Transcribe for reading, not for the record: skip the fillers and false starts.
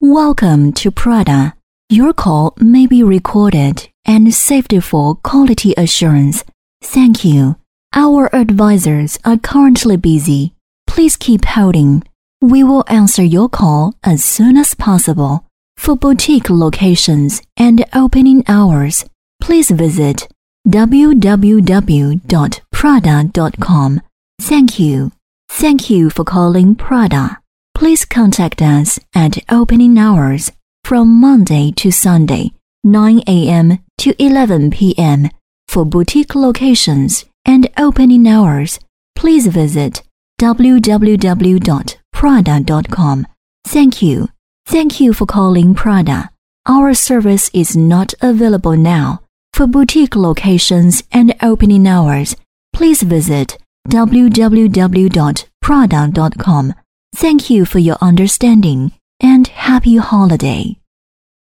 Welcome to Prada. Your call may be recorded and saved for quality assurance. Thank you. Our advisors are currently busy. Please keep holding. We will answer your call as soon as possible. For boutique locations and opening hours, please visit www.prada.com. Thank you. Thank you for calling Prada. Please contact us at opening hours from Monday to Sunday, 9 a.m. to 11 p.m. For boutique locations and opening hours, please visit www.prada.com. Thank you. Thank you for calling Prada. Our service is not available now. For boutique locations and opening hours, please visit www.prada.com. Thank you for your understanding and happy holiday.